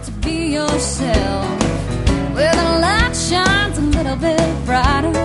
to be yourself, where the light shines a little bit brighter.